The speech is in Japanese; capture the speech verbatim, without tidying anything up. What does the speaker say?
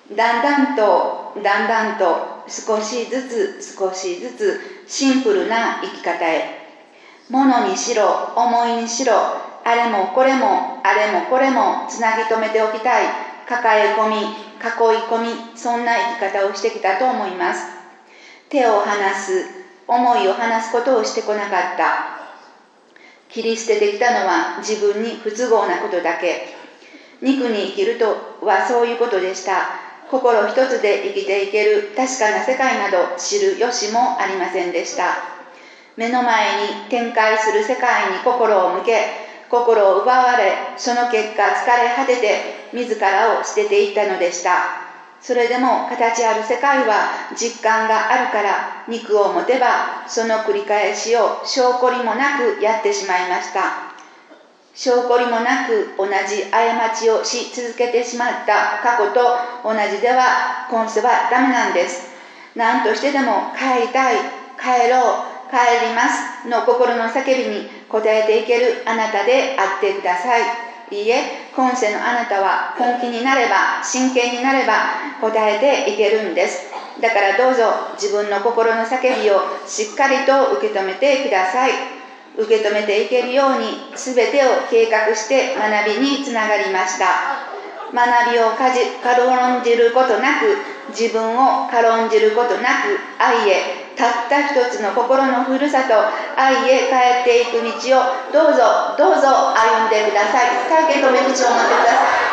だんだんとだんだんと少しずつ少しずつシンプルな生き方へ。物にしろ思いにしろ、あれもこれもあれもこれもつなぎ止めておきたい、抱え込み囲い込み、そんな生き方をしてきたと思います。手を離す、思いを離すことをしてこなかった。切り捨ててきたのは自分に不都合なことだけ。肉に生きるとはそういうことでした。心一つで生きていける確かな世界など知る由もありませんでした。目の前に展開する世界に心を向け、心を奪われ、その結果疲れ果てて自らを捨てていったのでした。それでも形ある世界は実感があるから、肉を持てばその繰り返しを証拠りもなくやってしまいました。証拠りもなく同じ過ちをし続けてしまった過去と同じでは今世はダメなんです。何としてでも帰りたい、帰ろう、帰りますの心の叫びに応えていけるあなたであってください。いいえ、今世のあなたは本気になれば、真剣になれば応えていけるんです。だからどうぞ自分の心の叫びをしっかりと受け止めてください。受け止めていけるように全てを計画して学びにつながりました。学びをかじ軽んじることなく、自分を軽んじることなく、愛へ、たった一つの心のふるさと、愛へ帰っていく道をどうぞどうぞ歩んでください。大変とめ口を持ってください。